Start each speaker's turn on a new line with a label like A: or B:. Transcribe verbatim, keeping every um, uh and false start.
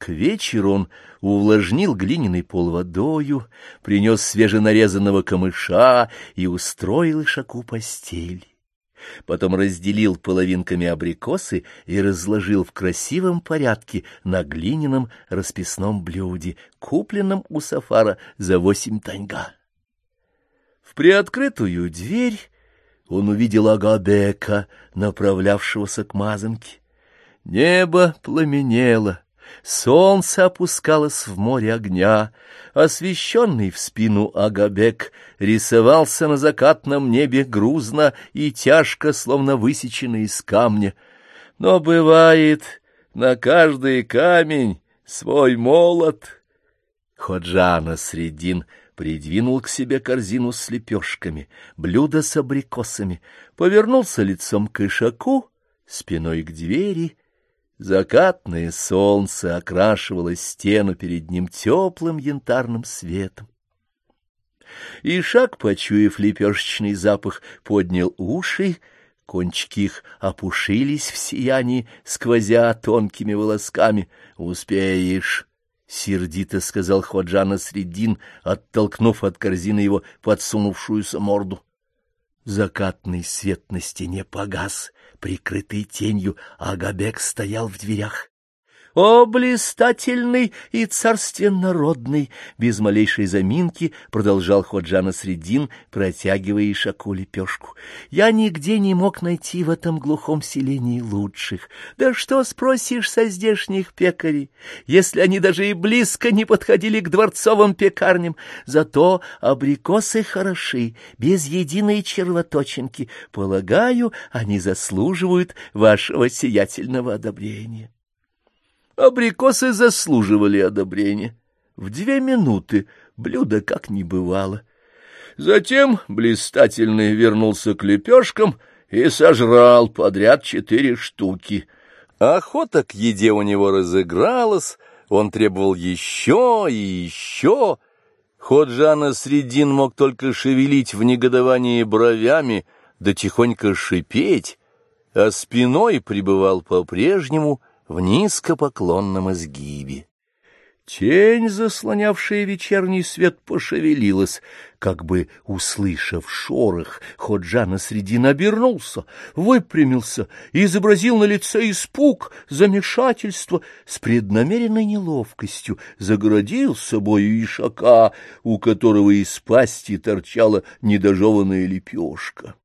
A: К вечеру он увлажнил глиняный пол водою, принес свеженарезанного камыша и устроил Ишаку постель. Потом разделил половинками абрикосы и разложил в красивом порядке на глиняном расписном блюде, купленном у Сафара за восемь таньга. В приоткрытую дверь он увидел Агабека, направлявшегося к мазанке. Небо пламенело, солнце опускалось в море огня, освещенный в спину Агабек рисовался на закатном небе грузно и тяжко, словно высеченный из камня. Но бывает на каждый камень свой молот. Ходжа Насреддин придвинул к себе корзину с лепешками, блюдо с абрикосами, повернулся лицом к Ишаку, спиной к двери. Закатное солнце окрашивало стену перед ним теплым янтарным светом. Ишак, почуяв лепешечный запах, поднял уши, кончики их опушились в сиянии, сквозя тонкими волосками. — Успеешь, — сердито сказал Ходжа Насреддин, оттолкнув от корзины его подсунувшуюся морду. Закатный свет на стене погас, прикрытый тенью, Агабек стоял в дверях. — О, блистательный и царственнородный! — без малейшей заминки продолжал Ходжа Насреддин, протягивая Ишаку лепешку. — Я нигде не мог найти в этом глухом селении лучших. Да что спросишь со здешних пекарей, если они даже и близко не подходили к дворцовым пекарням? Зато абрикосы хороши, без единой червоточинки. Полагаю, они заслуживают вашего сиятельного одобрения. Абрикосы заслуживали одобрения. В две минуты блюдо как не бывало. Затем блистательный вернулся к лепешкам и сожрал подряд четыре штуки. Охота к еде у него разыгралась, он требовал еще и еще. Ходжа Насреддин мог только шевелить в негодовании бровями, да тихонько шипеть, а спиной пребывал по-прежнему в низкопоклонном изгибе. Тень, заслонявшая вечерний свет, пошевелилась. Как бы услышав шорох, Ходжа Насреддин обернулся, выпрямился и изобразил на лице испуг, замешательство, с преднамеренной неловкостью загородил собою Ишака, у которого из пасти торчала недожеванная лепешка.